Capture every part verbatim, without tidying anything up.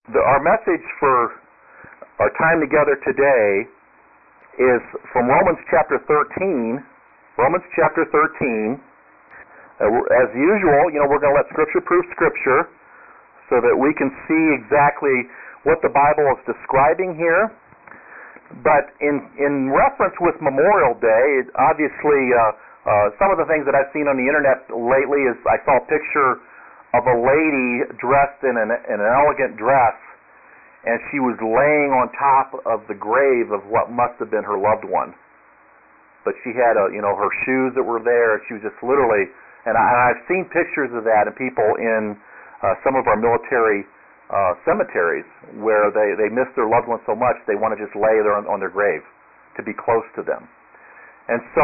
The, our message for our time together today is from Romans chapter thirteen. Romans chapter thirteen. Uh, as usual, you know, we're going to let Scripture prove Scripture so that we can see exactly what the Bible is describing here. But in in reference with Memorial Day, it obviously, uh, uh, some of the things that I've seen on the internet lately is I saw a picture of a lady dressed in an, in an elegant dress, and she was laying on top of the grave of what must have been her loved one. But she had, a, you know, her shoes that were there. She was just literally, and, I, and I've seen pictures of that, and people in uh, some of our military uh, cemeteries where they, they miss their loved one so much they want to just lay there on, on their grave to be close to them. And so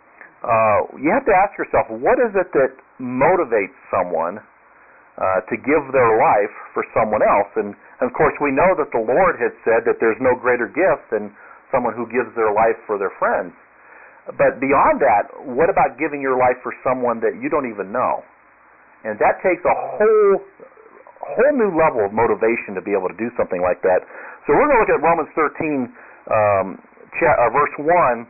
uh, you have to ask yourself, what is it that motivates someone Uh, to give their life for someone else? And, and of course we know that the Lord had said that there's no greater gift than someone who gives their life for their friends. But beyond that, what about giving your life for someone that you don't even know? And that takes a whole whole new level of motivation to be able to do something like that. So we're going to look at Romans thirteen, um, cha- uh, verse one.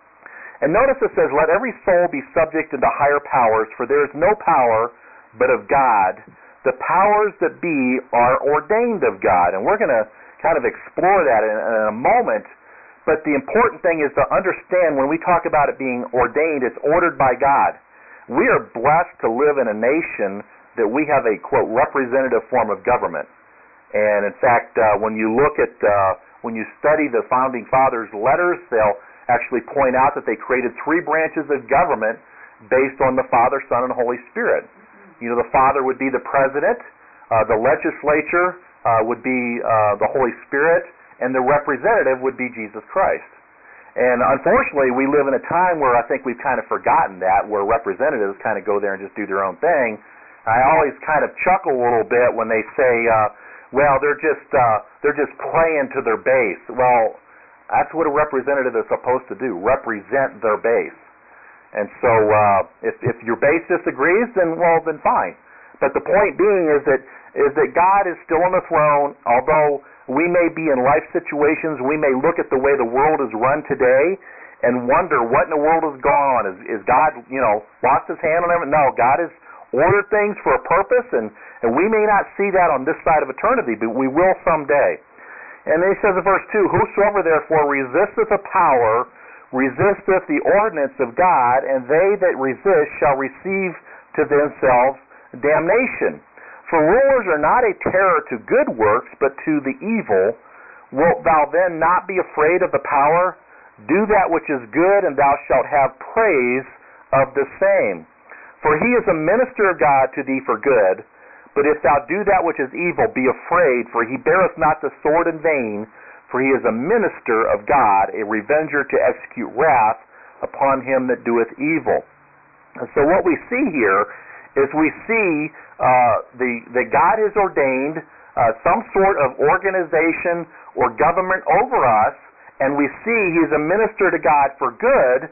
And notice it says, "Let every soul be subject unto higher powers, for there is no power but of God. The powers that be are ordained of God." And we're going to kind of explore that in, in a moment. But the important thing is to understand when we talk about it being ordained, it's ordered by God. We are blessed to live in a nation that we have a, quote, representative form of government. And in fact, uh, when you look at, uh, when you study the Founding Fathers' letters, they'll actually point out that they created three branches of government based on the Father, Son, and Holy Spirit. You know, the Father would be the President, uh, the legislature uh, would be uh, the Holy Spirit, and the representative would be Jesus Christ. And unfortunately, we live in a time where I think we've kind of forgotten that, where representatives kind of go there and just do their own thing. I always kind of chuckle a little bit when they say, uh, well, they're just uh, they're just playing to their base. Well, that's what a representative is supposed to do, represent their base. And so uh, if, if your base disagrees, then, well, then fine. But the point being is that is that God is still on the throne. Although we may be in life situations, we may look at the way the world is run today and wonder what in the world has gone on. Is, is God, you know, lost his hand on everything? No, God has ordered things for a purpose, and, and we may not see that on this side of eternity, but we will someday. And then he says in verse two, "Whosoever therefore resisteth the power resisteth the ordinance of God, and they that resist shall receive to themselves damnation. For rulers are not a terror to good works, but to the evil. Wilt thou then not be afraid of the power? Do that which is good, and thou shalt have praise of the same. For he is a minister of God to thee for good. But if thou do that which is evil, be afraid, for he beareth not the sword in vain, for he is a minister of God, a revenger to execute wrath upon him that doeth evil." And so what we see here is we see uh, the that God has ordained uh, some sort of organization or government over us, and we see he's a minister to God for good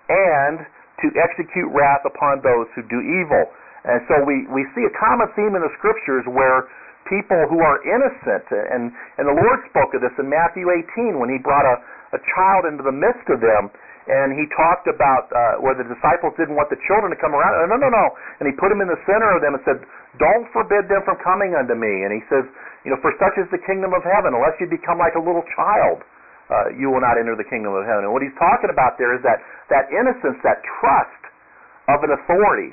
and to execute wrath upon those who do evil. And so we, we see a common theme in the Scriptures where people who are innocent, and, and the Lord spoke of this in Matthew eighteen when he brought a, a child into the midst of them, and he talked about uh, where the disciples didn't want the children to come around. No, no, no. And he put them in the center of them and said, "Don't forbid them from coming unto me." And he says, you know, "For such is the kingdom of heaven. Unless you become like a little child, uh, you will not enter the kingdom of heaven." And what he's talking about there is that, that innocence, that trust of an authority.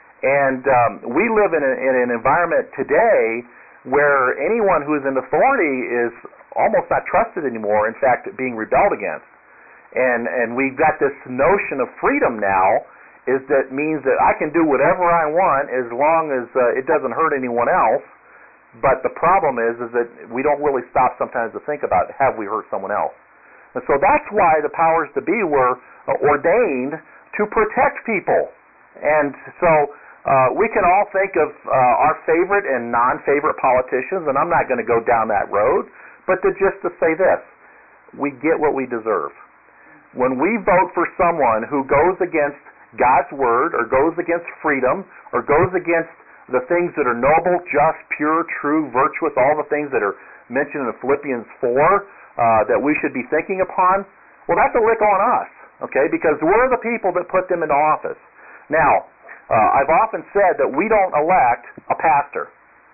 And um, we live in, a, in an environment today where anyone who is in authority is almost not trusted anymore, in fact, being rebelled against. And and we've got this notion of freedom now, is that means that I can do whatever I want as long as uh, it doesn't hurt anyone else. But the problem is, is that we don't really stop sometimes to think about, have we hurt someone else? And so that's why the powers to be were uh, ordained to protect people. And so Uh, we can all think of uh, our favorite and non-favorite politicians, and I'm not going to go down that road, but to just to say this, we get what we deserve. When we vote for someone who goes against God's word, or goes against freedom, or goes against the things that are noble, just, pure, true, virtuous, all the things that are mentioned in Philippians four uh, that we should be thinking upon, well, that's a lick on us, okay, because we're the people that put them into office. Now, uh, I've often said that we don't elect a pastor,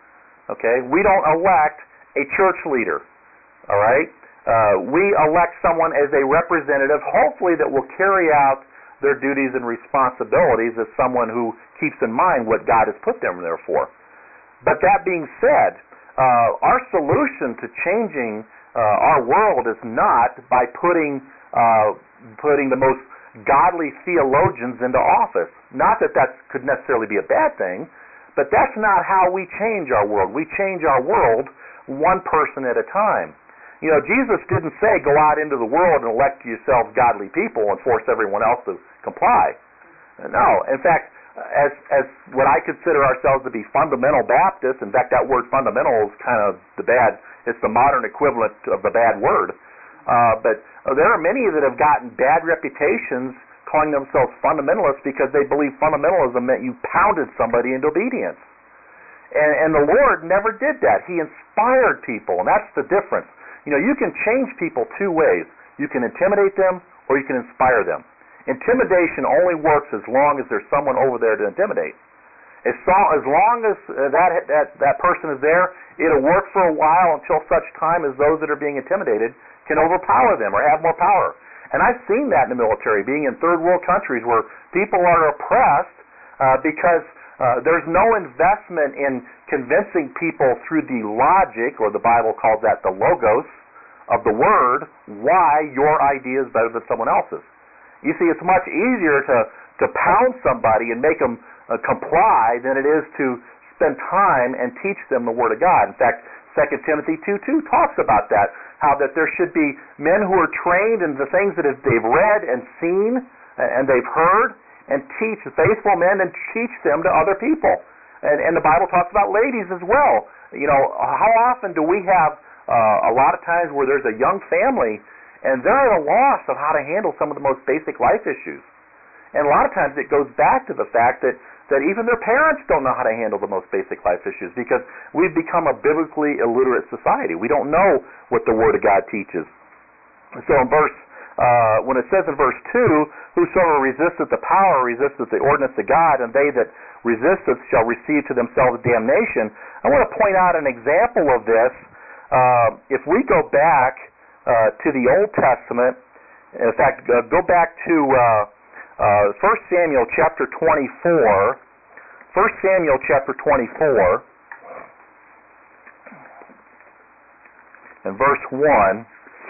okay? We don't elect a church leader, all right? Uh, we elect someone as a representative, hopefully that will carry out their duties and responsibilities as someone who keeps in mind what God has put them there for. But that being said, uh, our solution to changing uh, our world is not by putting uh, putting the most godly theologians into office. Not that that could necessarily be a bad thing, but that's not how we change our world. We change our world one person at a time. You know, Jesus didn't say, go out into the world and elect yourselves godly people and force everyone else to comply. No. In fact, as as what I consider ourselves to be fundamental Baptists, in fact, that word fundamental is kind of the bad, it's the modern equivalent of the bad word. Uh, but there are many that have gotten bad reputations calling themselves fundamentalists because they believe fundamentalism meant you pounded somebody into obedience. And, and the Lord never did that. He inspired people, and that's the difference. You know, you can change people two ways. You can intimidate them or you can inspire them. Intimidation only works as long as there's someone over there to intimidate. As, so, as long as uh, that, that, that person is there, it'll work for a while until such time as those that are being intimidated can overpower them or have more power. And I've seen that in the military, being in third world countries where people are oppressed uh, because uh, there's no investment in convincing people through the logic, or the Bible calls that the logos, of the word, why your idea is better than someone else's. You see, it's much easier to, to pound somebody and make them uh, comply than it is to spend time and teach them the Word of God. In fact, Second Timothy two two talks about that, how that there should be men who are trained in the things that they've read and seen and they've heard, and teach, faithful men, and teach them to other people. And, and the Bible talks about ladies as well. You know, how often do we have uh, a lot of times where there's a young family and they're at a loss of how to handle some of the most basic life issues. And a lot of times it goes back to the fact that, that even their parents don't know how to handle the most basic life issues because we've become a biblically illiterate society. We don't know what the Word of God teaches. So in verse, uh, when it says in verse two, whosoever resisteth the power resisteth the ordinance of God, and they that resisteth shall receive to themselves damnation. I want to point out an example of this. Uh, if we go back uh, to the Old Testament, in fact, uh, go back to uh, uh, First Samuel chapter twenty-four. First Samuel chapter twenty-four, and verse one.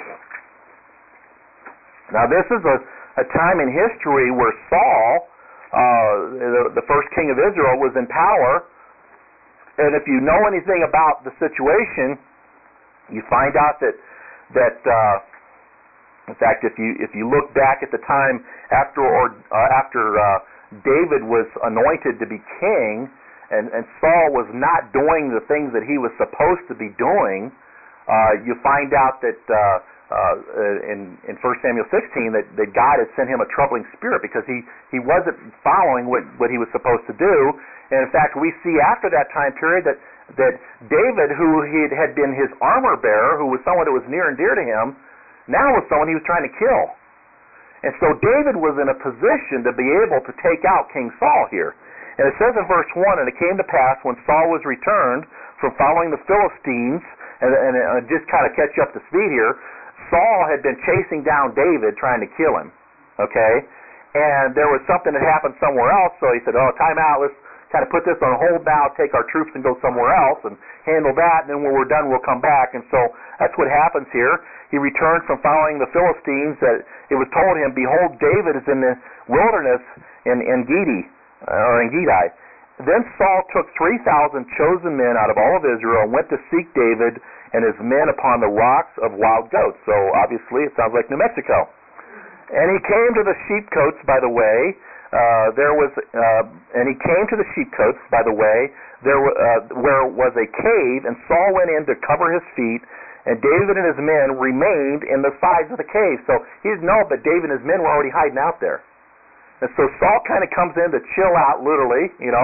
Now, this is a, a time in history where Saul, uh, the, the first king of Israel, was in power. And if you know anything about the situation, you find out that that uh, in fact, if you if you look back at the time after or uh, after uh, David was anointed to be king, and, and Saul was not doing the things that he was supposed to be doing, uh, you find out that uh, uh, in in First Samuel sixteen that, that God had sent him a troubling spirit because he, he wasn't following what, what he was supposed to do. And in fact, we see after that time period that that David, who he had been his armor bearer, who was someone that was near and dear to him, now was someone he was trying to kill. And so David was in a position to be able to take out King Saul here. And it says in verse one, and it came to pass when Saul was returned from following the Philistines, and, and, and just kind of catch you up to speed here, Saul had been chasing down David trying to kill him. Okay? And there was something that happened somewhere else, so he said, oh, time out, let's kind of put this on hold now, take our troops and go somewhere else and handle that, and then when we're done, we'll come back. And so that's what happens here. He returned from following the Philistines. That it was told him, behold, David is in the wilderness in, in Gedi, or in Gedi. Then Saul took three thousand chosen men out of all of Israel and went to seek David and his men upon the rocks of wild goats. So obviously it sounds like New Mexico. And he came to the sheepcotes by the way. Uh, there was, uh, and he came to the sheepcotes by the way, there uh, where was a cave, and Saul went in to cover his feet, and David and his men remained in the sides of the cave. So he didn't know, but David and his men were already hiding out there. And so Saul kind of comes in to chill out, literally, you know,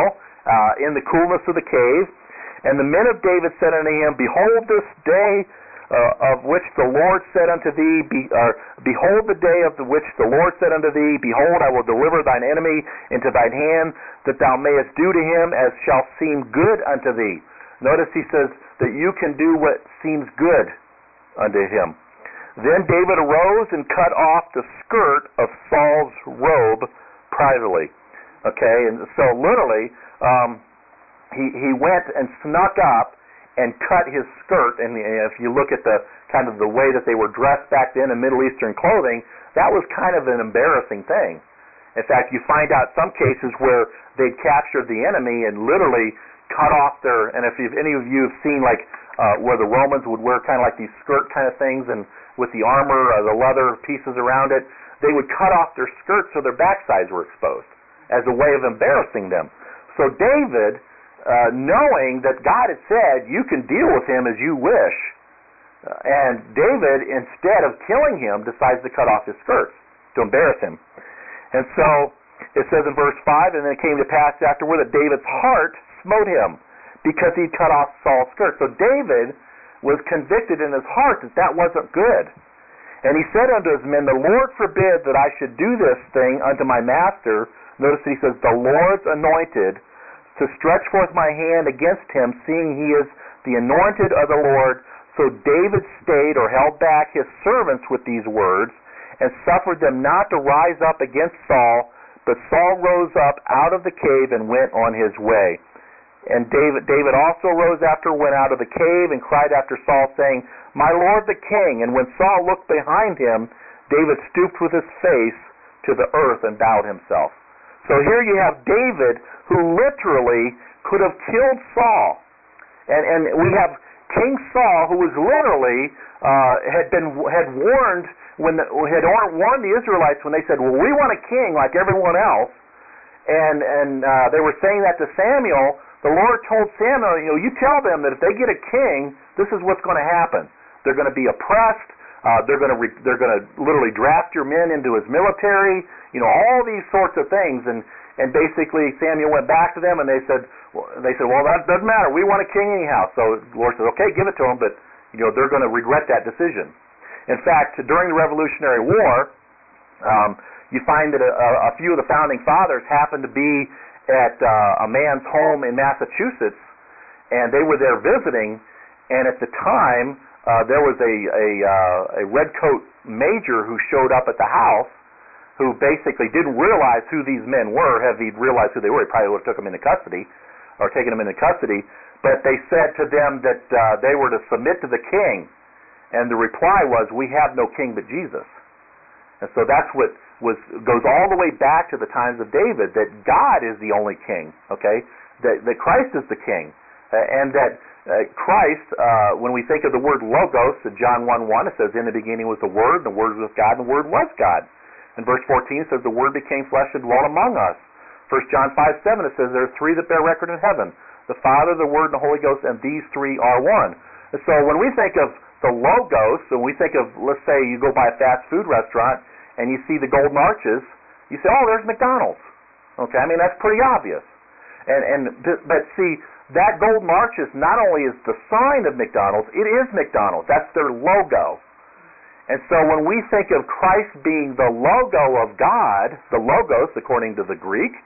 uh, in the coolness of the cave. And the men of David said unto him, Behold this day uh, of which the Lord said unto thee, be, uh, Behold the day of the which the Lord said unto thee, Behold, I will deliver thine enemy into thine hand, that thou mayest do to him as shall seem good unto thee. Notice he says that you can do what seems good unto him. Then David arose and cut off the skirt of Saul's robe privately. Okay, and so literally, um, he he went and snuck up and cut his skirt. And if you look at the kind of the way that they were dressed back then in Middle Eastern clothing, that was kind of an embarrassing thing. In fact, you find out some cases where they'd captured the enemy and literally cut off their. And if you've, any of you have seen like uh, where the Romans would wear kind of like these skirt kind of things, and with the armor, uh, the leather pieces around it, they would cut off their skirts so their backsides were exposed as a way of embarrassing them. So David, uh, knowing that God had said, you can deal with him as you wish, uh, and David, instead of killing him, decides to cut off his skirts to embarrass him. And so it says in verse five, and then it came to pass afterward that David's heart smote him because he'd cut off Saul's skirts. So David was convicted in his heart that that wasn't good. And he said unto his men, The Lord forbid that I should do this thing unto my master. Notice that he says, the Lord's anointed, to stretch forth my hand against him, seeing he is the anointed of the Lord. So David stayed or held back his servants with these words, and suffered them not to rise up against Saul. But Saul rose up out of the cave and went on his way. And David, David also rose after, went out of the cave, and cried after Saul, saying, My lord the king. And when Saul looked behind him, David stooped with his face to the earth and bowed himself. So here you have David, who literally could have killed Saul. And, and we have King Saul, who was literally, uh, had been had warned, when the, had warned the Israelites when they said, well, we want a king like everyone else. And, and uh, they were saying that to Samuel. The Lord told Samuel, you know, you tell them that if they get a king, this is what's going to happen. They're going to be oppressed. Uh, they're going to re- they're going to literally draft your men into his military. You know, all these sorts of things. And and basically Samuel went back to them and they said, well, they said, well, that doesn't matter. We want a king anyhow. So the Lord said, okay, give it to them, but you know they're going to regret that decision. In fact, during the Revolutionary War, um, you find that a, a few of the founding fathers happened to be at uh, a man's home in Massachusetts, and they were there visiting, and at the time uh, there was a a, uh, a redcoat major who showed up at the house, who basically didn't realize who these men were. Had he realized who they were, he probably would have took them into custody, or taken them into custody. But they said to them that uh, they were to submit to the king, and the reply was, we have no king but Jesus. And so that's what was goes all the way back to the times of David, that God is the only king, okay? That, that Christ is the king. Uh, and that uh, Christ, uh, when we think of the word logos, in John one one, it says, in the beginning was the Word, and the Word was God, and the Word was God. In verse fourteen, it says, the Word became flesh and dwelt among us. First John five seven, it says, there are three that bear record in heaven, the Father, the Word, and the Holy Ghost, and these three are one. And so when we think of the logos, and we think of, let's say you go by a fast food restaurant, and you see the golden arches, you say, oh, there's McDonald's. Okay, I mean, that's pretty obvious. And and But see, that golden arches not only is the sign of McDonald's, it is McDonald's. That's their logo. And so when we think of Christ being the logo of God, the logos, according to the Greek,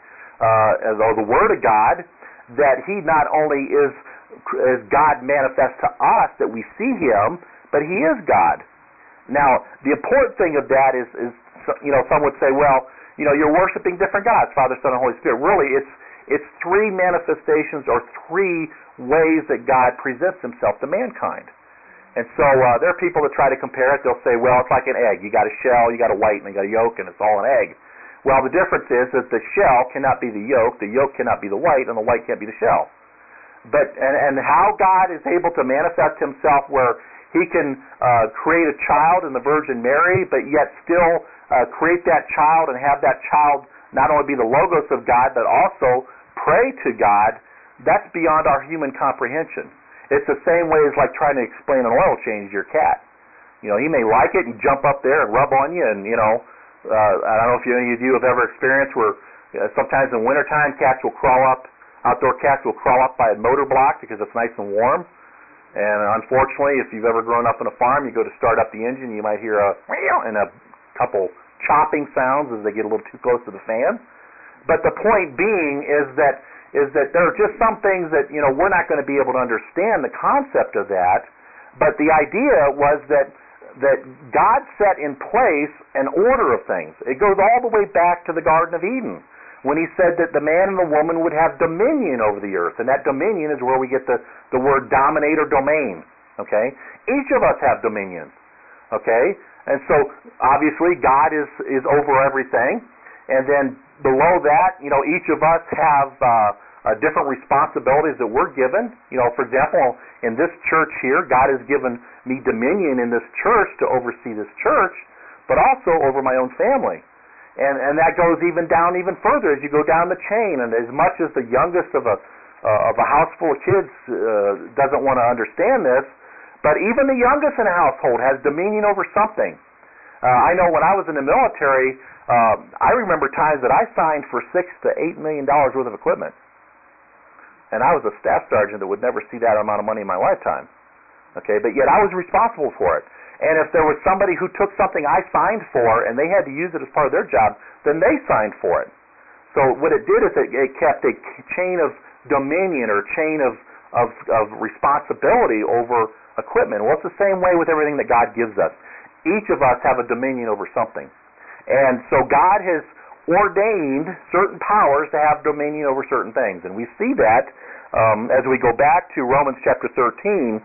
uh, or the Word of God, that he not only is, is God manifest to us, that we see him, but he is God. Now, the important thing of that is, is, you know, some would say, well, you know, you're worshiping different gods, Father, Son, and Holy Spirit. Really, it's it's three manifestations or three ways that God presents himself to mankind. And so uh, there are people that try to compare it. They'll say, well, it's like an egg. You got a shell, you got a white, and you got a yolk, and it's all an egg. Well, the difference is that the shell cannot be the yolk, the yolk cannot be the white, and the white can't be the shell. But and, and how God is able to manifest himself where he can uh, create a child in the Virgin Mary, but yet still uh, create that child and have that child not only be the logos of God, but also pray to God, that's beyond our human comprehension. It's the same way as like trying to explain an oil change to your cat. You know, he may like it and jump up there and rub on you, and, you know, uh, I don't know if any of you have ever experienced where uh, sometimes in wintertime cats will crawl up. outdoor cats will crawl up by a motor block because it's nice and warm. And unfortunately, if you've ever grown up on a farm, you go to start up the engine, you might hear a meow and a couple chopping sounds as they get a little too close to the fan. But the point being is that is that there are just some things that, you know, we're not going to be able to understand the concept of that. But the idea was that that God set in place an order of things. It goes all the way back to the Garden of Eden, when he said that the man and the woman would have dominion over the earth. And that dominion is where we get the, the word dominate or domain. Okay? Each of us have dominion. Okay? And so, obviously, God is, is over everything. And then below that, you know, each of us have uh, uh, different responsibilities that we're given. You know, for example, in this church here, God has given me dominion in this church to oversee this church, but also over my own family. And and that goes even down even further as you go down the chain. And as much as the youngest of a uh, of a house full of kids uh, doesn't want to understand this, but even the youngest in a household has dominion over something. Uh, I know when I was in the military, uh, I remember times that I signed for six to eight million dollars worth of equipment, and I was a staff sergeant that would never see that amount of money in my lifetime. Okay, but yet I was responsible for it. And if there was somebody who took something I signed for and they had to use it as part of their job, then they signed for it. So what it did is it, it kept a chain of dominion or chain of, of, of responsibility over equipment. Well, it's the same way with everything that God gives us. Each of us have a dominion over something. And so God has ordained certain powers to have dominion over certain things. And we see that um, as we go back to Romans chapter thirteen.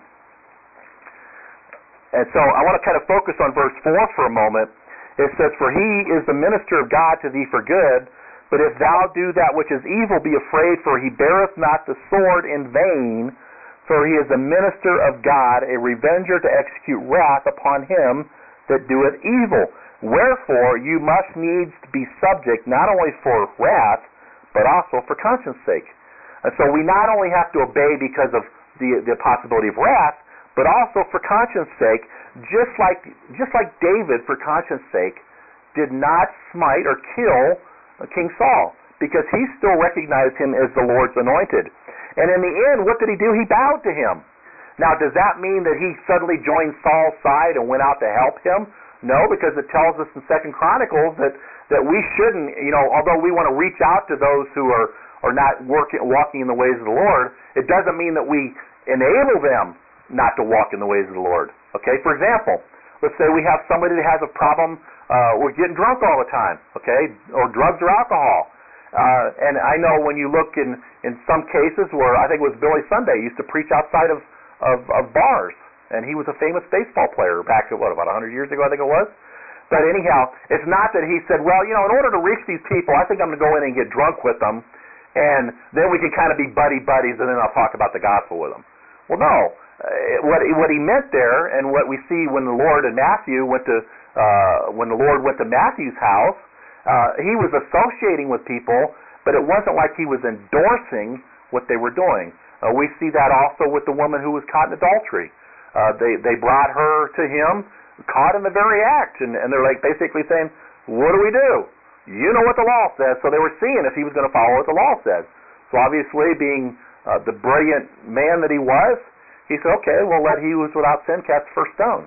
And so I want to kind of focus on verse four for a moment. It says, "For he is the minister of God to thee for good, but if thou do that which is evil, be afraid, for he beareth not the sword in vain, for he is the minister of God, a revenger to execute wrath upon him that doeth evil. Wherefore you must needs be subject, not only for wrath, but also for conscience sake." And so we not only have to obey because of the, the possibility of wrath, but also for conscience sake, just like just like David, for conscience sake, did not smite or kill King Saul, because he still recognized him as the Lord's anointed. And in the end, what did he do? He bowed to him. Now, does that mean that he suddenly joined Saul's side and went out to help him? No, because it tells us in Second Chronicles that, that we shouldn't, you know, although we want to reach out to those who are, are not working, walking in the ways of the Lord, it doesn't mean that we enable them not to walk in the ways of the Lord. Okay, for example, let's say we have somebody that has a problem uh, with getting drunk all the time, okay, or drugs or alcohol. Uh, and I know when you look in, in some cases where, I think it was Billy Sunday, used to preach outside of, of, of bars, and he was a famous baseball player back, what, about one hundred years ago, I think it was? But anyhow, it's not that he said, well, you know, in order to reach these people, I think I'm going to go in and get drunk with them, and then we can kind of be buddy-buddies, and then I'll talk about the gospel with them. Well, no. Uh, what what he meant there, and what we see when the Lord and Matthew went to uh, when the Lord went to Matthew's house, uh, he was associating with people, but it wasn't like he was endorsing what they were doing. Uh, we see that also with the woman who was caught in adultery. Uh, they they brought her to him, caught in the very act, and, and they're like basically saying, "What do we do? You know what the law says." So they were seeing if he was going to follow what the law says. So obviously, being uh, the brilliant man that he was, he said, okay, well, let he who is without sin cast the first stone.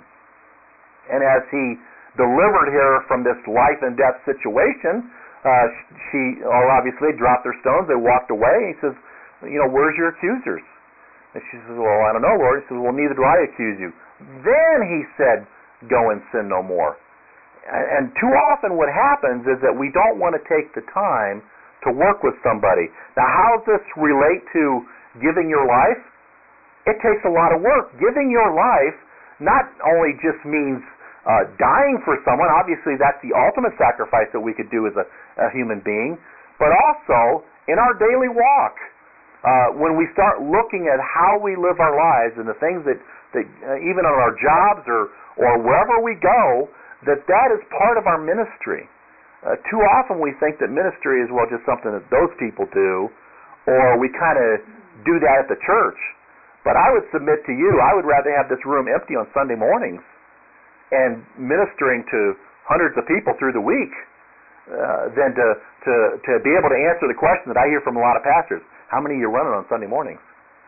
And as he delivered her from this life and death situation, uh, she well, obviously dropped their stones. They walked away. He says, you know, where's your accusers? And she says, well, I don't know, Lord. He says, well, neither do I accuse you. Then he said, go and sin no more. And too often what happens is that we don't want to take the time to work with somebody. Now, how does this relate to giving your life? It takes a lot of work. Giving your life not only just means uh, dying for someone, obviously that's the ultimate sacrifice that we could do as a, a human being, but also in our daily walk. Uh, when we start looking at how we live our lives and the things that, that uh, even on our jobs or, or wherever we go, that that is part of our ministry. Uh, too often we think that ministry is, well, just something that those people do, or we kind of do that at the church. But I would submit to you, I would rather have this room empty on Sunday mornings and ministering to hundreds of people through the week uh, than to, to, to be able to answer the question that I hear from a lot of pastors. How many are you running on Sunday mornings?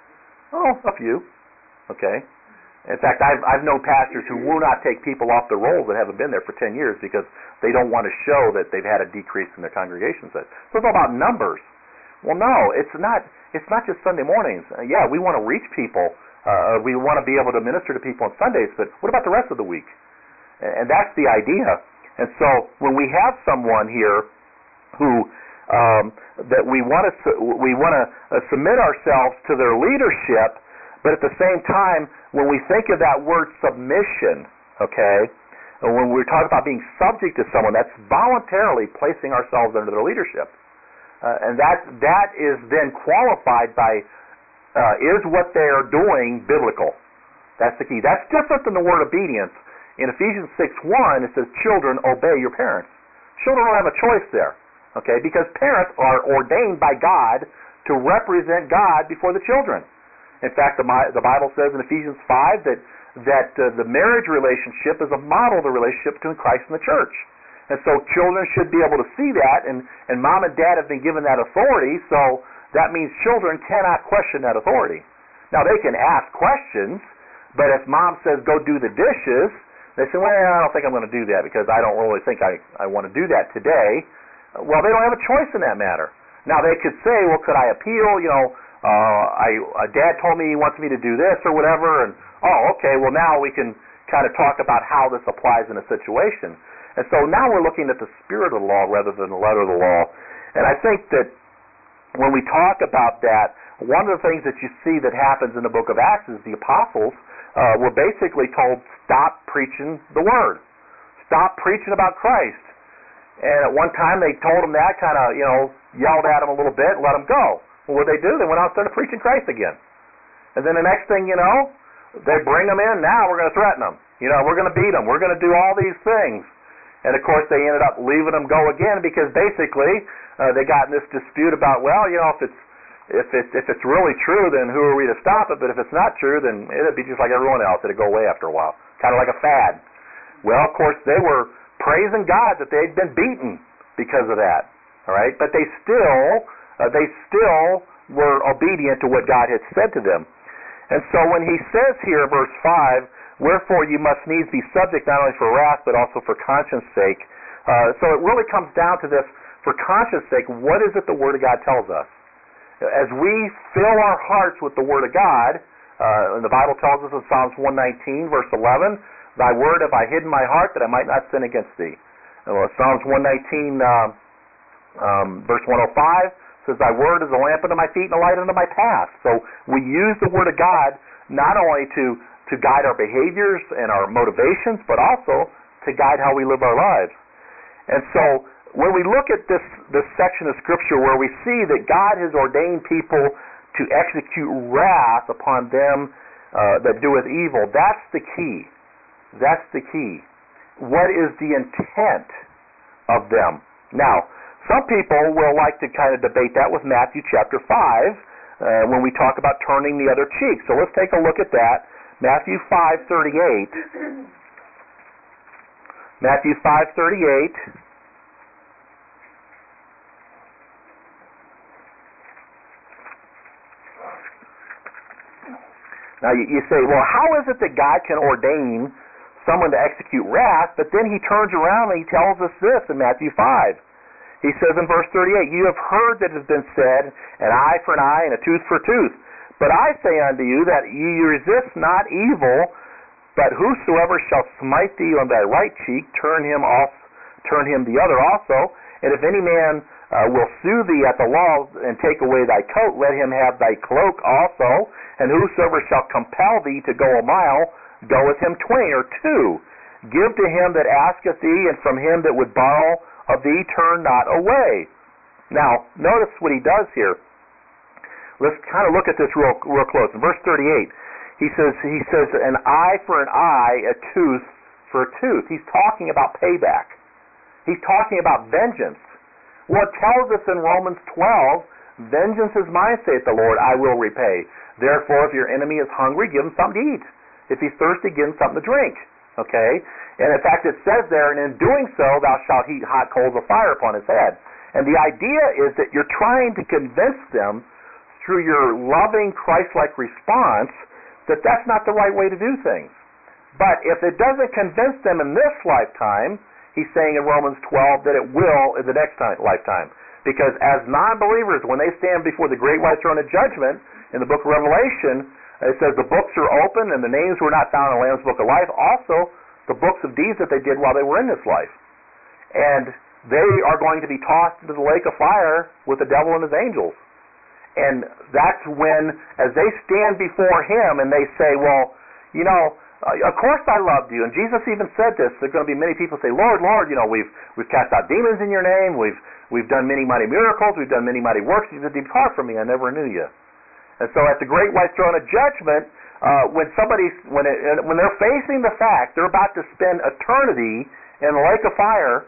Oh, a few. Okay. In fact, I've, I've known pastors who will not take people off the rolls that haven't been there for ten years because they don't want to show that they've had a decrease in their congregation size. So it's all about numbers. Well, no, it's not. It's not just Sunday mornings. Uh, yeah, we want to reach people. Uh, we want to be able to minister to people on Sundays, but what about the rest of the week? And, and that's the idea. And so when we have someone here who um, that we want to we want to uh, submit ourselves to their leadership, but at the same time, when we think of that word submission, okay, and when we talk about being subject to someone, that's voluntarily placing ourselves under their leadership. Uh, and that that is then qualified by, uh, is what they are doing biblical? That's the key. That's different than the word obedience. In Ephesians six one, it says, children, obey your parents. Children don't have a choice there, okay, because parents are ordained by God to represent God before the children. In fact, the, the Bible says in Ephesians five that, that uh, the marriage relationship is a model of the relationship between Christ and the church. And so children should be able to see that, and, and mom and dad have been given that authority, so that means children cannot question that authority. Now, they can ask questions, but if mom says, go do the dishes, they say, well, I don't think I'm going to do that because I don't really think I, I want to do that today. Well, they don't have a choice in that matter. Now, they could say, well, could I appeal? You know, uh, I, uh, Dad told me he wants me to do this or whatever, and, oh, okay, well, now we can kind of talk about how this applies in a situation. And so now we're looking at the spirit of the law rather than the letter of the law. And I think that when we talk about that, one of the things that you see that happens in the book of Acts is the apostles uh, were basically told, stop preaching the word. Stop preaching about Christ. And at one time they told them that, kind of, you know, yelled at them a little bit and let them go. Well, what did they do? They went out and started preaching Christ again. And then the next thing you know, they bring them in. Now we're going to threaten them. You know, we're going to beat them. We're going to do all these things. And, of course, they ended up leaving them go again because basically uh, they got in this dispute about, well, you know, if it's if it's, if it's really true, then who are we to stop it? But if it's not true, then it'd be just like everyone else. It'd go away after a while, kind of like a fad. Well, of course, they were praising God that they'd been beaten because of that, all right? But they still, uh, they still were obedient to what God had said to them. And so when he says here, verse five, wherefore you must needs be subject not only for wrath, but also for conscience sake. Uh, so it really comes down to this, for conscience sake, what is it the Word of God tells us? As we fill our hearts with the Word of God, uh, and the Bible tells us in Psalms one nineteen, verse eleven, thy word have I hid in my heart that I might not sin against thee. Uh, Psalms one nineteen, uh, um, verse one oh five, says, thy word is a lamp unto my feet and a light unto my path. So we use the Word of God not only to to guide our behaviors and our motivations, but also to guide how we live our lives. And so when we look at this, this section of Scripture where we see that God has ordained people to execute wrath upon them uh, that doeth evil, that's the key. That's the key. What is the intent of them? Now, some people will like to kind of debate that with Matthew chapter five uh, when we talk about turning the other cheek. So let's take a look at that. Matthew five thirty-eight. Matthew five thirty-eight. Now you, you say, well, how is it that God can ordain someone to execute wrath? But then he turns around and he tells us this in Matthew five. He says in verse thirty-eight, you have heard that it has been said, an eye for an eye and a tooth for a tooth. But I say unto you that ye resist not evil, but whosoever shall smite thee on thy right cheek, turn him off, turn him the other also. And if any man uh, will sue thee at the law and take away thy coat, let him have thy cloak also. And whosoever shall compel thee to go a mile, go with him twain or two. Give to him that asketh thee, and from him that would borrow of thee turn not away. Now, notice what he does here. Let's kind of look at this real, real close. In verse thirty-eight, he says, he says, an eye for an eye, a tooth for a tooth. He's talking about payback. He's talking about vengeance. Well, it tells us in Romans twelve, vengeance is mine, saith the Lord, I will repay. Therefore, if your enemy is hungry, give him something to eat. If he's thirsty, give him something to drink. Okay? And in fact, it says there, and in doing so, thou shalt heap hot coals of fire upon his head. And the idea is that you're trying to convince them through your loving, Christ-like response that that's not the right way to do things. But if it doesn't convince them in this lifetime, he's saying in Romans twelve that it will in the next time, lifetime. Because as non-believers, when they stand before the great white throne of judgment in the book of Revelation, it says the books are open and the names were not found in the Lamb's book of life. Also, the books of deeds that they did while they were in this life. And they are going to be tossed into the lake of fire with the devil and his angels. And that's when, as they stand before him and they say, well, you know, uh, of course I loved you. And Jesus even said this. There are going to be many people say, Lord, Lord, you know, we've we've cast out demons in your name. We've we've done many mighty miracles. We've done many mighty works. He said, depart from me, I never knew you. And so at the great white throne of judgment, uh, when somebody, when it, when they're facing the fact they're about to spend eternity in the lake of fire,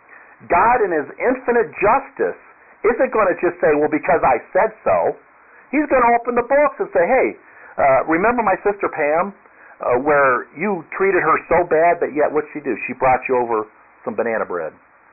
God in his infinite justice isn't going to just say, well, because I said so. He's going to open the books and say, hey, uh, remember my sister Pam, uh, where you treated her so bad, but yet what'd she do? She brought you over some banana bread.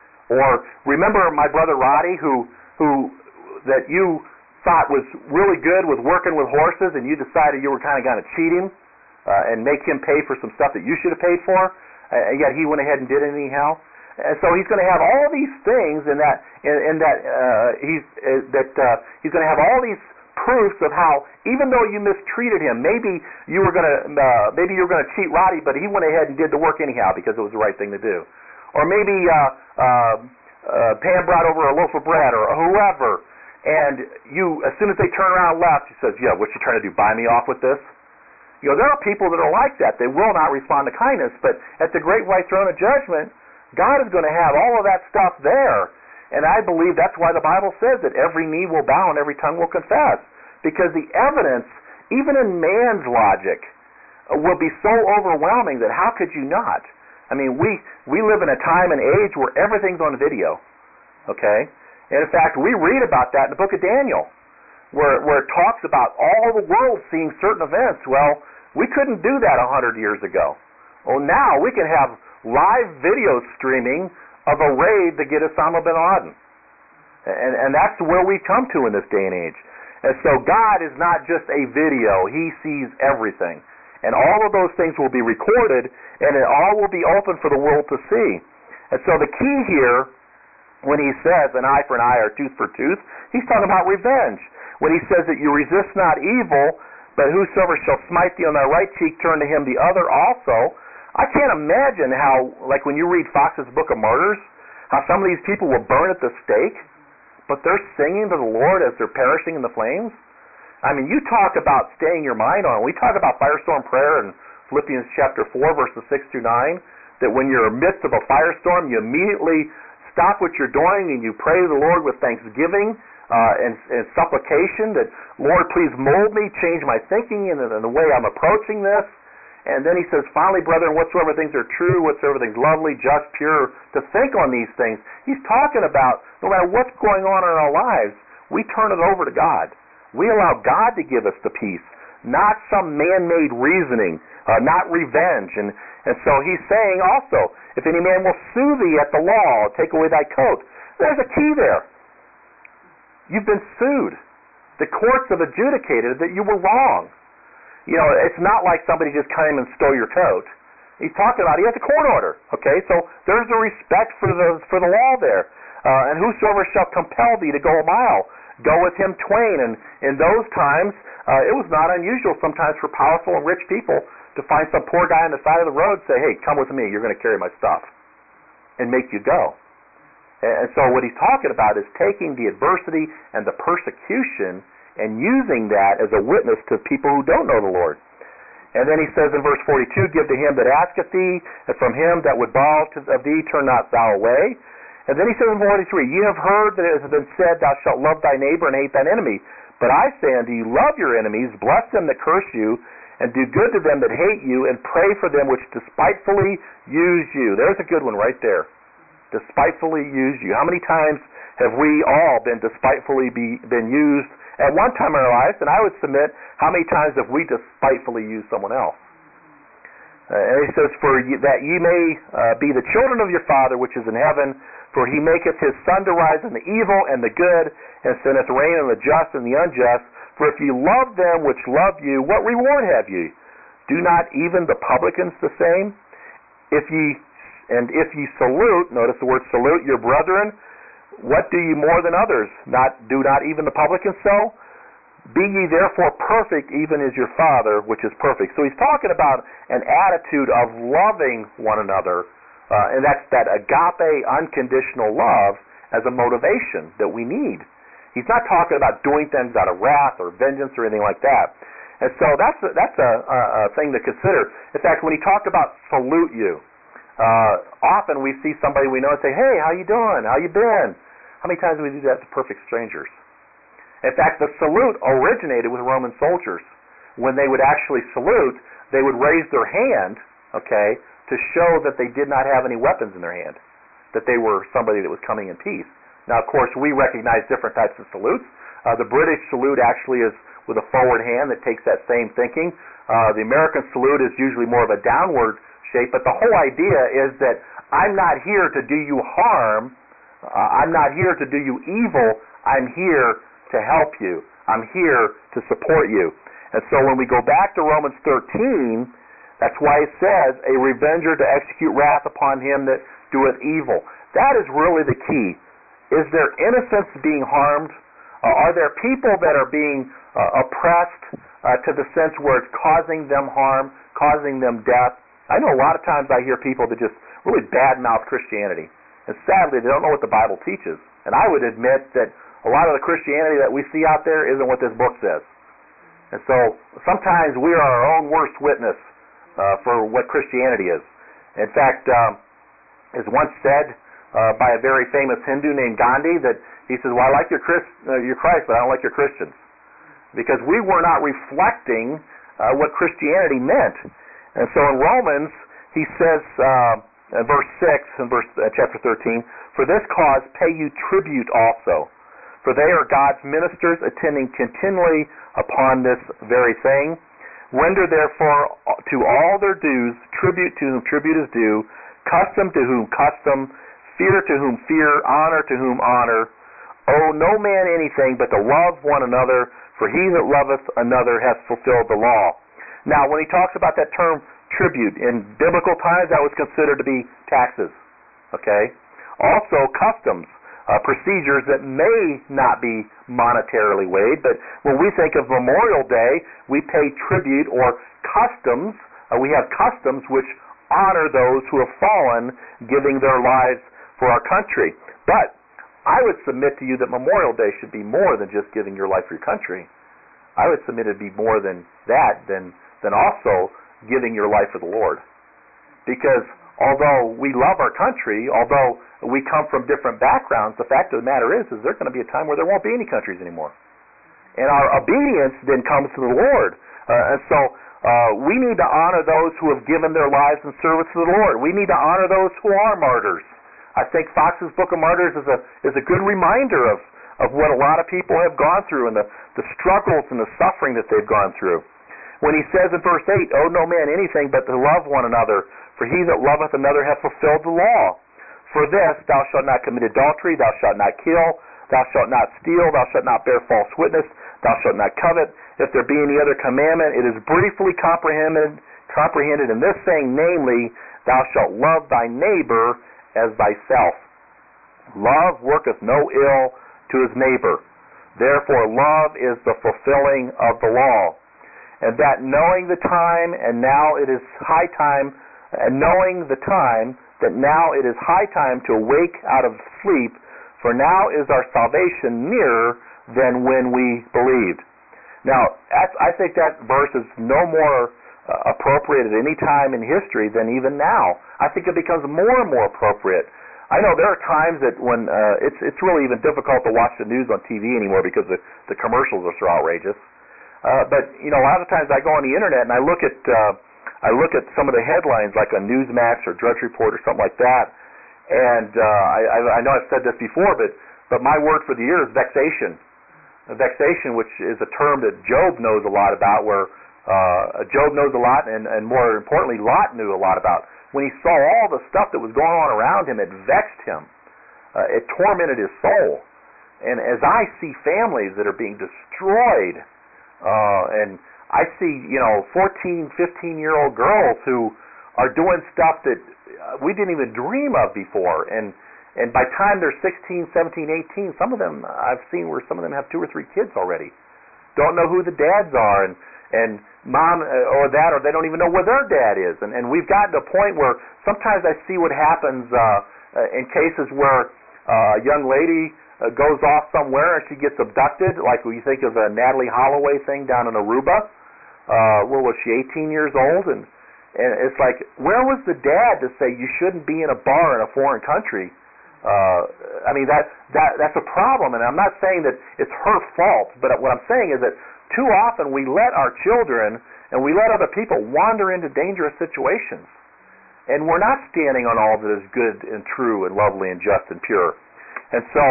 Or remember my brother Roddy, who who that you thought was really good with working with horses, and you decided you were kind of going to cheat him uh, and make him pay for some stuff that you should have paid for, uh, and yet he went ahead and did it anyhow. And so he's going to have all these things in that in, in that uh, he's uh, that uh, he's going to have all these proofs of how, even though you mistreated him, maybe you were going to uh, maybe you were going to cheat Roddy, but he went ahead and did the work anyhow because it was the right thing to do. Or maybe uh, uh, uh, Pam brought over a loaf of bread or whoever, and you, as soon as they turn around and left, he says, "Yeah, what's you trying to do? Buy me off with this?" You know, there are people that are like that. They will not respond to kindness, but at the great white throne of judgment, God is going to have all of that stuff there. And I believe that's why the Bible says that every knee will bow and every tongue will confess. Because the evidence, even in man's logic, will be so overwhelming that how could you not? I mean, we, we live in a time and age where everything's on video. Okay? And in fact, we read about that in the book of Daniel, where, where it talks about all the world seeing certain events. Well, we couldn't do that a hundred years ago. Well, now we can have live video streaming of a raid to get Osama bin Laden. And, and that's where we come to in this day and age. And so God is not just a video. He sees everything. And all of those things will be recorded, and it all will be open for the world to see. And so the key here, when he says an eye for an eye or tooth for tooth, he's talking about revenge. When he says that you resist not evil, but whosoever shall smite thee on thy right cheek, turn to him the other also. I can't imagine how, like when you read Fox's Book of Martyrs, how some of these people will burn at the stake, but they're singing to the Lord as they're perishing in the flames. I mean, you talk about staying your mind on. We talk about firestorm prayer in Philippians chapter four, verses six through nine, that when you're in the midst of a firestorm, you immediately stop what you're doing and you pray to the Lord with thanksgiving uh, and, and supplication that, Lord, please mold me, change my thinking and the way I'm approaching this. And then he says, finally, brethren, whatsoever things are true, whatsoever things lovely, just, pure, to think on these things. He's talking about no matter what's going on in our lives, we turn it over to God. We allow God to give us the peace, not some man-made reasoning, uh, not revenge. And, and so he's saying also, if any man will sue thee at the law, take away thy coat. There's a key there. You've been sued. The courts have adjudicated that you were wrong. You know, it's not like somebody just came and stole your coat. He's talking about he has a court order. Okay, so there's a respect for the for the law there. Uh, and whosoever shall compel thee to go a mile, go with him twain. And in those times, uh, it was not unusual sometimes for powerful and rich people to find some poor guy on the side of the road and say, hey, come with me, you're going to carry my stuff, and make you go. And so what he's talking about is taking the adversity and the persecution and using that as a witness to people who don't know the Lord. And then he says in verse forty-two, give to him that asketh thee, and from him that would borrow of thee turn not thou away. And then he says in forty-three, ye have heard that it has been said, thou shalt love thy neighbor and hate thine enemy. But I say unto you, love your enemies, bless them that curse you, and do good to them that hate you, and pray for them which despitefully use you. There's a good one right there. Despitefully use you. How many times have we all been despitefully be, been used at one time in our lives? And I would submit, how many times have we despitefully used someone else? Uh, and he says, for ye, that ye may uh, be the children of your Father which is in heaven, for he maketh his sun to rise on the evil and the good, and sendeth rain on the just and the unjust. For if you love them which love you, what reward have ye? Do not even the publicans the same? If ye and if ye salute, notice the word salute, your brethren, what do ye more than others? Not do not even the publicans so? Be ye therefore perfect, even as your Father which is perfect. So he's talking about an attitude of loving one another, uh, and that's that agape, unconditional love as a motivation that we need. He's not talking about doing things out of wrath or vengeance or anything like that. And so that's a, that's a, a, a thing to consider. In fact, when he talked about salute you, uh, often we see somebody we know and say, hey, how you doing? How you been? How many times do we do that to perfect strangers? In fact, the salute originated with Roman soldiers. When they would actually salute, they would raise their hand, okay, to show that they did not have any weapons in their hand, that they were somebody that was coming in peace. Now, of course, we recognize different types of salutes. Uh, the British salute actually is with a forward hand that takes that same thinking. Uh, the American salute is usually more of a downward shape, but the whole idea is that I'm not here to do you harm. Uh, I'm not here to do you evil. I'm here to help you. I'm here to support you. And so when we go back to Romans thirteen, that's why it says, a revenger to execute wrath upon him that doeth evil. That is really the key. Is there innocence being harmed? Uh, are there people that are being uh, oppressed uh, to the sense where it's causing them harm, causing them death? I know a lot of times I hear people that just really badmouth Christianity. And sadly, they don't know what the Bible teaches. And I would admit that a lot of the Christianity that we see out there isn't what this book says. And so sometimes we are our own worst witness uh, for what Christianity is. In fact, um, as once said uh, by a very famous Hindu named Gandhi, that he says, well, I like your, Christ, uh, your Christ, but I don't like your Christians. Because we were not reflecting uh, what Christianity meant. And so in Romans, he says, uh, in verse six, in verse, uh, chapter thirteen, for this cause pay you tribute also. For they are God's ministers, attending continually upon this very thing. Render therefore to all their dues, tribute to whom tribute is due, custom to whom custom, fear to whom fear, honor to whom honor. Owe no man anything but to love one another, for he that loveth another hath fulfilled the law. Now, when he talks about that term tribute, in biblical times that was considered to be taxes. Okay? Also, customs. Uh, procedures that may not be monetarily weighed, but when we think of Memorial Day, we pay tribute or customs. Uh, we have customs which honor those who have fallen, giving their lives for our country. But I would submit to you that Memorial Day should be more than just giving your life for your country. I would submit it to be more than that, than, than also giving your life for the Lord. Because although we love our country, although we come from different backgrounds, the fact of the matter is, is there's going to be a time where there won't be any countries anymore. And our obedience then comes to the Lord. Uh, and so uh, we need to honor those who have given their lives in service to the Lord. We need to honor those who are martyrs. I think Fox's Book of Martyrs is a is a good reminder of, of what a lot of people have gone through and the, the struggles and the suffering that they've gone through. When he says in verse eight, owe no man anything but to love one another, for he that loveth another hath fulfilled the law. For this, thou shalt not commit adultery, thou shalt not kill, thou shalt not steal, thou shalt not bear false witness, thou shalt not covet. If there be any other commandment, it is briefly comprehended, comprehended in this saying, namely, thou shalt love thy neighbor as thyself. Love worketh no ill to his neighbor. Therefore, love is the fulfilling of the law. And that knowing the time, and now it is high time, and knowing the time, that now it is high time to awake out of sleep, for now is our salvation nearer than when we believed. Now, I think that verse is no more uh, appropriate at any time in history than even now. I think it becomes more and more appropriate. I know there are times that when uh, it's it's really even difficult to watch the news on T V anymore because the, the commercials are so outrageous. Uh, but you know, a lot of times I go on the internet and I look at uh, I look at some of the headlines like on Newsmax or Drudge Report or something like that, and uh, I, I know I've said this before, but but my word for the year is vexation. Vexation, which is a term that Job knows a lot about, where uh, Job knows a lot, and, and more importantly, Lot knew a lot about. When he saw all the stuff that was going on around him, it vexed him. Uh, it tormented his soul. And as I see families that are being destroyed Uh, and I see, you know, fourteen, fifteen-year-old girls who are doing stuff that we didn't even dream of before. And and by the time they're sixteen, seventeen, eighteen, some of them, I've seen where some of them have two or three kids already. Don't know who the dads are, and, and mom or that, or they don't even know where their dad is. And, and we've gotten to a point where sometimes I see what happens uh, in cases where uh, a young lady uh, goes off somewhere and she gets abducted, like we think of a Natalie Holloway thing down in Aruba. Uh, what was she, eighteen years old? And, and it's like, where was the dad to say you shouldn't be in a bar in a foreign country? Uh, I mean, that, that that's a problem, and I'm not saying that it's her fault, but what I'm saying is that too often we let our children and we let other people wander into dangerous situations, and we're not standing on all that is good and true and lovely and just and pure. And so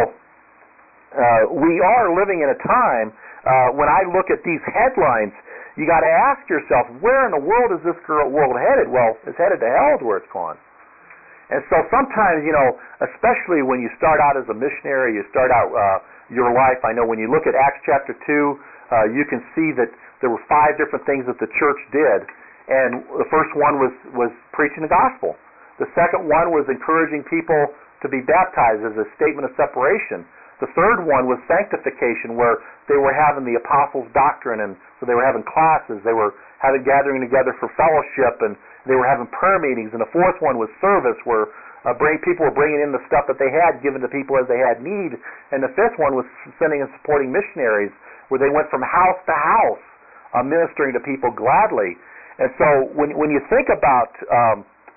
uh, we are living in a time uh, when I look at these headlines, you got to ask yourself, where in the world is this world headed? Well, it's headed to hell is where it's gone. And so sometimes, you know, especially when you start out as a missionary, you start out uh, your life, I know when you look at Acts chapter two, uh, you can see that there were five different things that the church did. And the first one was, was preaching the gospel. The second one was encouraging people to be baptized as a statement of separation. The third one was sanctification, where they were having the apostles' doctrine, and so they were having classes, they were having gathering together for fellowship, and they were having prayer meetings. And the fourth one was service, where uh, bring, people were bringing in the stuff that they had, given to people as they had need. And the fifth one was sending and supporting missionaries, where they went from house to house, uh, ministering to people gladly. And so when when you think about um,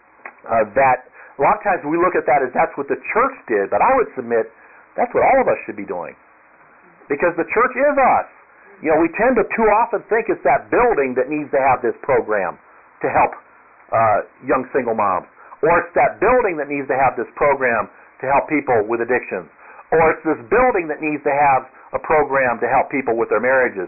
uh, that, a lot of times we look at that as that's what the church did, but I would submit that's what all of us should be doing, because the church is us. You know, we tend to too often think it's that building that needs to have this program to help uh, young single moms, or it's that building that needs to have this program to help people with addictions, or it's this building that needs to have a program to help people with their marriages.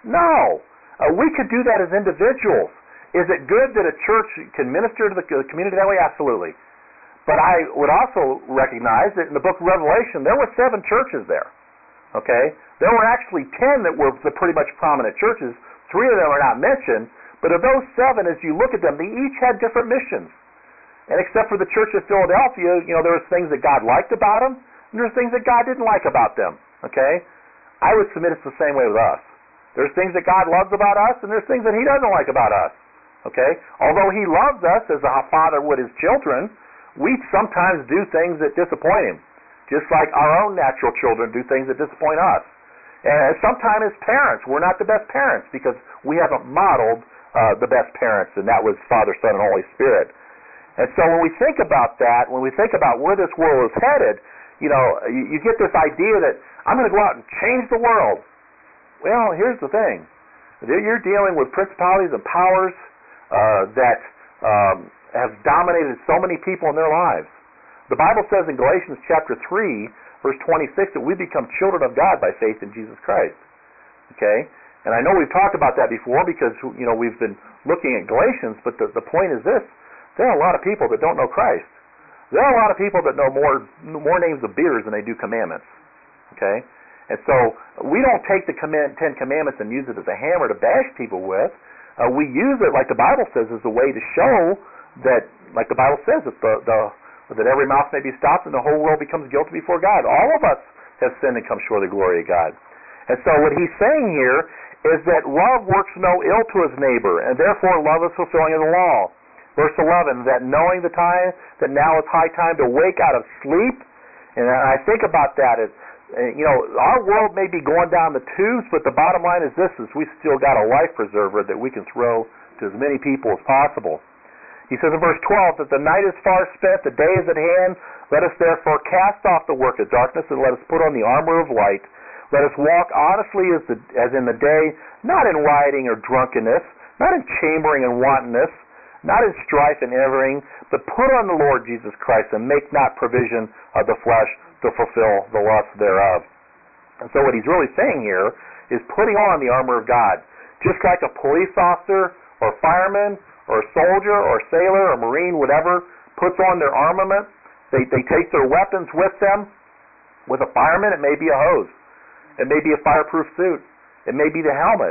No, uh, we could do that as individuals. Is it good that a church can minister to the community that way? Absolutely. But I would also recognize that in the book of Revelation, there were seven churches there. Okay? There were actually ten that were the pretty much prominent churches. Three of them are not mentioned. But of those seven, as you look at them, they each had different missions. And except for the church of Philadelphia, you know, there was things that God liked about them, and there's things that God didn't like about them. Okay? I would submit it's the same way with us. There's things that God loves about us, and there's things that He doesn't like about us. Okay? Although He loves us as a father would His children, we sometimes do things that disappoint Him, just like our own natural children do things that disappoint us. And sometimes as parents, we're not the best parents because we haven't modeled uh, the best parents, and that was Father, Son, and Holy Spirit. And so when we think about that, when we think about where this world is headed, you know, you, you get this idea that I'm going to go out and change the world. Well, here's the thing. You're dealing with principalities and powers uh, that um, have dominated so many people in their lives. The Bible says in Galatians chapter three, verse twenty-six, that we become children of God by faith in Jesus Christ. Okay? And I know we've talked about that before because, you know, we've been looking at Galatians, but the, the point is this. There are a lot of people that don't know Christ. There are a lot of people that know more more names of beers than they do commandments. Okay? And so we don't take the command, Ten Commandments and use it as a hammer to bash people with. Uh, we use it, like the Bible says, as a way to show that, like the Bible says, that the, the that every mouth may be stopped and the whole world becomes guilty before God. All of us have sinned and come short of the glory of God. And so what he's saying here is that love works no ill to his neighbor, and therefore love is fulfilling of the law. Verse eleven, that knowing the time, that now is high time to wake out of sleep. And I think about that as, you know, our world may be going down the tubes, but the bottom line is this, is we still got a life preserver that we can throw to as many people as possible. He says in verse twelve that the night is far spent, the day is at hand. Let us therefore cast off the work of darkness and let us put on the armor of light. Let us walk honestly as, the, as in the day, not in rioting or drunkenness, not in chambering and wantonness, not in strife and envying, but put on the Lord Jesus Christ and make not provision of the flesh to fulfill the lust thereof. And so what he's really saying here is putting on the armor of God. Just like a police officer or fireman or a soldier or a sailor or marine, whatever, puts on their armament, they, they take their weapons with them. With a fireman, it may be a hose. It may be a fireproof suit. It may be the helmet.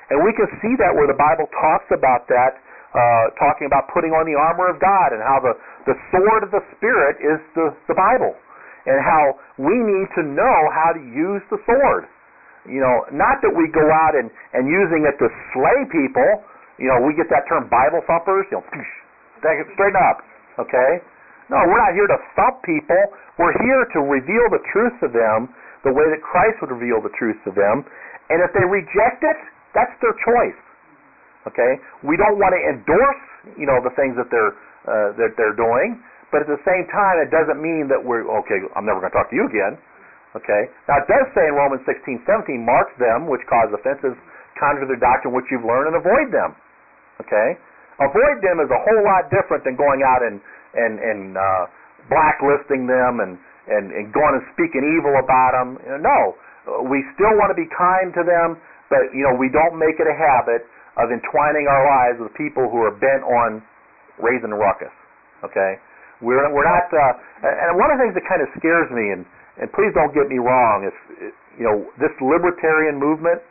And we can see that where the Bible talks about that, uh, talking about putting on the armor of God, and how the, the sword of the Spirit is the, the Bible, and how we need to know how to use the sword. You know, not that we go out and, and using it to slay people. You know, we get that term Bible thumpers, you know, straighten up, okay? No, we're not here to thump people. We're here to reveal the truth to them the way that Christ would reveal the truth to them. And if they reject it, that's their choice. Okay? We don't want to endorse, you know, the things that they're uh, that they're doing, but at the same time, it doesn't mean that we're okay. I'm never going to talk to you again. Okay? Now it does say in Romans sixteen, seventeen, mark them which cause offenses contrary to their doctrine which you've learned, and avoid them. Okay? Avoid them is a whole lot different than going out and and and uh, blacklisting them and, and and going and speaking evil about them. No, we still want to be kind to them, but you know we don't make it a habit of entwining our lives with people who are bent on raising a ruckus. Okay, we're we're not. Uh, and one of the things that kind of scares me, and and please don't get me wrong, is you know this libertarian movement.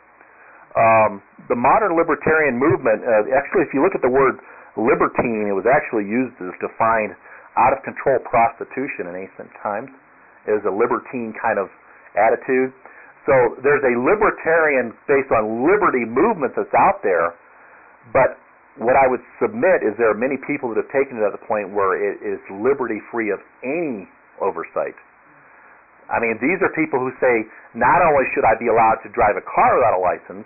Um, the modern libertarian movement. Uh, actually, if you look at the word libertine, it was actually used to define out-of-control prostitution in ancient times. It was a libertine kind of attitude. So there's a libertarian based on liberty movement that's out there, but what I would submit is there are many people that have taken it to the point where it is liberty-free of any oversight. I mean, these are people who say, not only should I be allowed to drive a car without a license,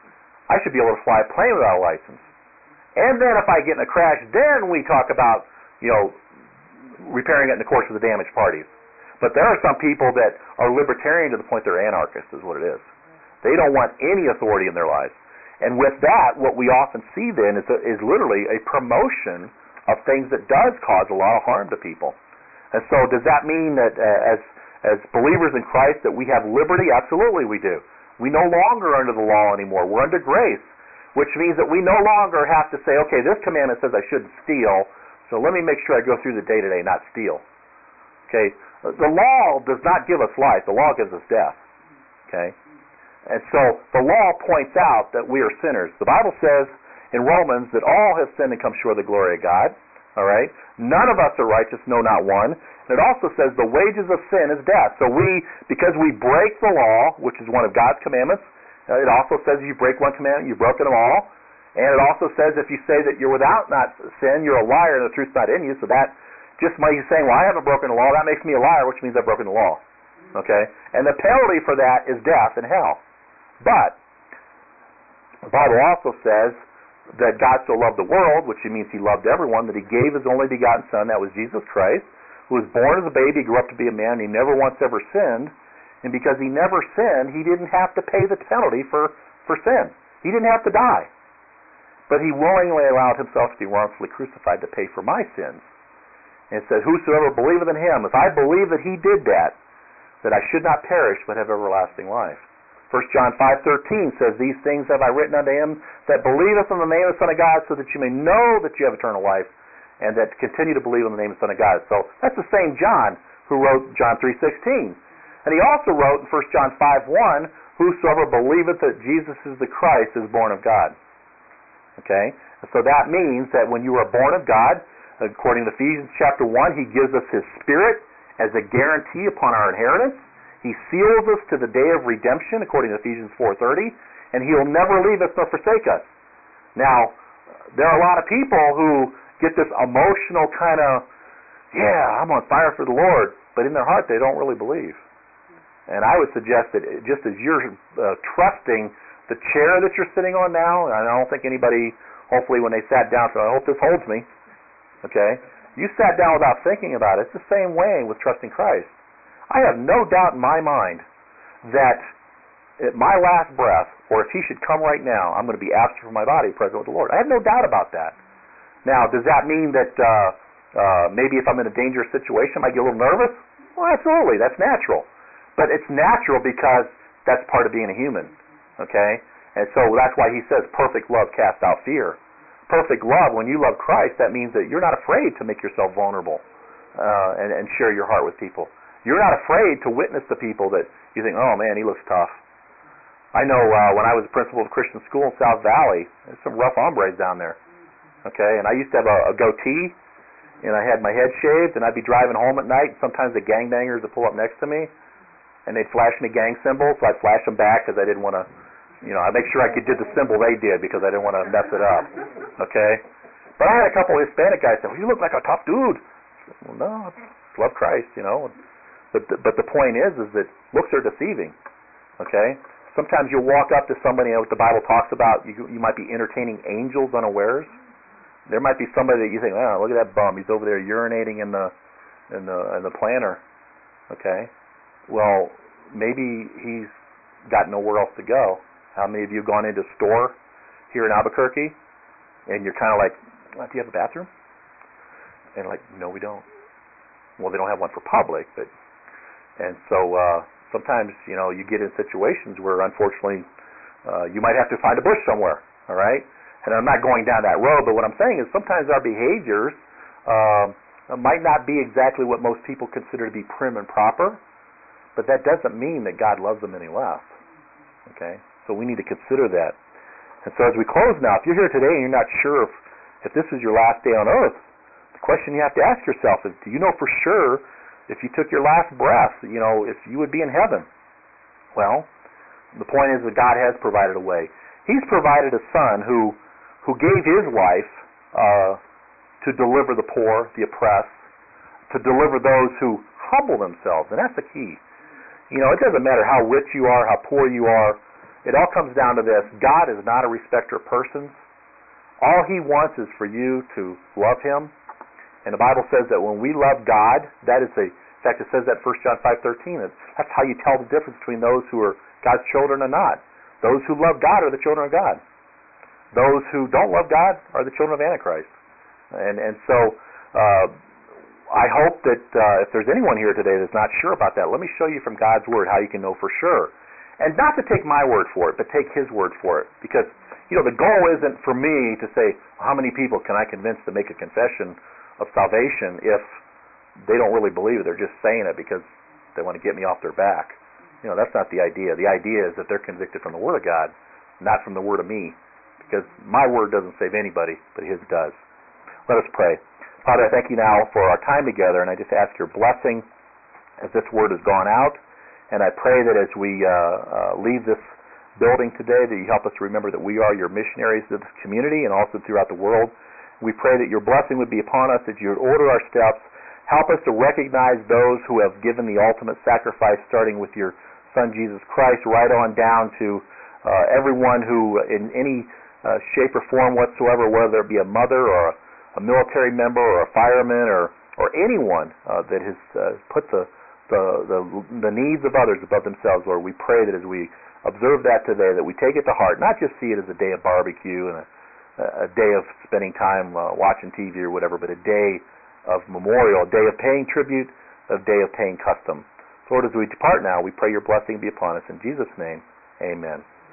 I should be able to fly a plane without a license. And then if I get in a crash, then we talk about, you know, repairing it in the course of the damaged parties. But there are some people that are libertarian to the point they're anarchists, is what it is. They don't want any authority in their lives. And with that, what we often see then is, a, is literally a promotion of things that does cause a lot of harm to people. And so does that mean that uh, as, as believers in Christ that we have liberty? Absolutely we do. We no longer are under the law anymore. We're under grace, which means that we no longer have to say, okay, this commandment says I shouldn't steal, so let me make sure I go through the day-to-day, not steal. Okay? The law does not give us life. The law gives us death. Okay? And so the law points out that we are sinners. The Bible says in Romans that all have sinned and come short of the glory of God. All right? None of us are righteous, no, not one. And it also says the wages of sin is death. So we, because we break the law, which is one of God's commandments, uh, it also says if you break one commandment, you've broken them all. And it also says if you say that you're without not sin, you're a liar and the truth's not in you. So that just by you saying, well, I haven't broken the law, that makes me a liar, which means I've broken the law. Okay? And the penalty for that is death and hell. But the Bible also says that God so loved the world, which means he loved everyone, that he gave his only begotten Son, that was Jesus Christ, who was born as a baby, grew up to be a man, he never once ever sinned. And because he never sinned, he didn't have to pay the penalty for, for sin. He didn't have to die. But he willingly allowed himself to be wrongfully crucified to pay for my sins. And it said, whosoever believeth in him, if I believe that he did that, that I should not perish but have everlasting life. First John five thirteen says, these things have I written unto him that believeth in the name of the Son of God, so that you may know that you have eternal life, and that continue to believe in the name of the Son of God. So that's the same John who wrote John three sixteen. And he also wrote in First John five one, whosoever believeth that Jesus is the Christ is born of God. Okay? And so that means that when you are born of God, according to Ephesians chapter one, he gives us his Spirit as a guarantee upon our inheritance. He seals us to the day of redemption, according to Ephesians four thirty, and he'll never leave us nor forsake us. Now, there are a lot of people who get this emotional kind of, yeah, I'm on fire for the Lord, but in their heart they don't really believe. And I would suggest that just as you're uh, trusting the chair that you're sitting on now, and I don't think anybody, hopefully when they sat down, said, I hope this holds me, okay? You sat down without thinking about it. It's the same way with trusting Christ. I have no doubt in my mind that at my last breath, or if he should come right now, I'm going to be absent from my body, present with the Lord. I have no doubt about that. Now, does that mean that uh, uh, maybe if I'm in a dangerous situation, I might get a little nervous? Well, absolutely. That's natural. But it's natural because that's part of being a human, okay? And so that's why he says perfect love casts out fear. Perfect love, when you love Christ, that means that you're not afraid to make yourself vulnerable uh, and, and share your heart with people. You're not afraid to witness to people that you think, oh man, he looks tough. I know uh, when I was a principal of a Christian school in South Valley, there's some rough hombres down there. Okay, and I used to have a, a goatee, and I had my head shaved, and I'd be driving home at night, and sometimes the gangbangers would pull up next to me, and they'd flash me gang symbols, so I'd flash them back because I didn't want to, you know, I'd make sure I could do the symbol they did because I didn't want to mess it up. Okay? But I had a couple of Hispanic guys say, well, you look like a tough dude. I said, well, no, I love Christ, you know. But the, but the point is, is that looks are deceiving. Okay? Sometimes you'll walk up to somebody, you know, what the Bible talks about, you, you might be entertaining angels unawares. There might be somebody that you think, oh, look at that bum. He's over there urinating in the in the in the planter. Okay? Well, maybe he's got nowhere else to go. How many of you have gone into a store here in Albuquerque and you're kind of like, oh, do you have a bathroom? And like, no, we don't. Well, they don't have one for public, but and so uh, sometimes, you know, you get in situations where unfortunately uh, you might have to find a bush somewhere. All right? And I'm not going down that road, but what I'm saying is sometimes our behaviors uh, might not be exactly what most people consider to be prim and proper, but that doesn't mean that God loves them any less. Okay? So we need to consider that. And so as we close now, if you're here today and you're not sure if, if this is your last day on earth, the question you have to ask yourself is, do you know for sure if you took your last breath, you know, if you would be in heaven? Well, the point is that God has provided a way. He's provided a son who who gave his life uh, to deliver the poor, the oppressed, to deliver those who humble themselves. And that's the key. You know, it doesn't matter how rich you are, how poor you are. It all comes down to this. God is not a respecter of persons. All he wants is for you to love him. And the Bible says that when we love God, that is a, in fact, it says that in First John five thirteen. That's how you tell the difference between those who are God's children and not. Those who love God are the children of God. Those who don't love God are the children of Antichrist. And and so uh, I hope that uh, if there's anyone here today that's not sure about that, let me show you from God's Word how you can know for sure. And not to take my word for it, but take his word for it. Because, you know, the goal isn't for me to say, well, how many people can I convince to make a confession of salvation if they don't really believe it? They're just saying it because they want to get me off their back. You know, that's not the idea. The idea is that they're convicted from the Word of God, not from the word of me. Because my word doesn't save anybody, but his does. Let us pray. Father, I thank you now for our time together, and I just ask your blessing as this word has gone out. And I pray that as we uh, uh, leave this building today, that you help us to remember that we are your missionaries to this community and also throughout the world. We pray that your blessing would be upon us, that you would order our steps. Help us to recognize those who have given the ultimate sacrifice, starting with your Son, Jesus Christ, right on down to uh, everyone who, in any uh, shape or form whatsoever, whether it be a mother or a, a military member or a fireman or, or anyone uh, that has uh, put the, the, the, the needs of others above themselves, Lord, we pray that as we observe that today, that we take it to heart, not just see it as a day of barbecue and a, a day of spending time uh, watching T V or whatever, but a day of memorial, a day of paying tribute, a day of paying custom. So Lord, as we depart now, we pray your blessing be upon us. In Jesus' name, amen.